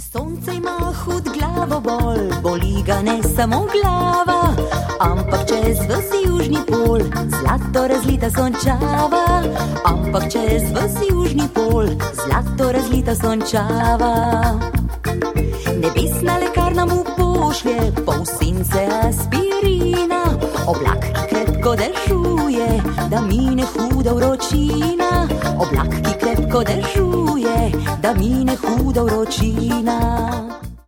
Sonce ima hud glavobol, boli ga ne samo glava, ampak čez ves južni pol zlato razlita sončava, ampak čez ves južni pol zlato razlita sončava. Nebesna lekarna mu pošlje pol since aspirina, oblak, ki krepko dežuje, da mine huda vročina, oblak, ki krepko dežuje, da mine huda vročina.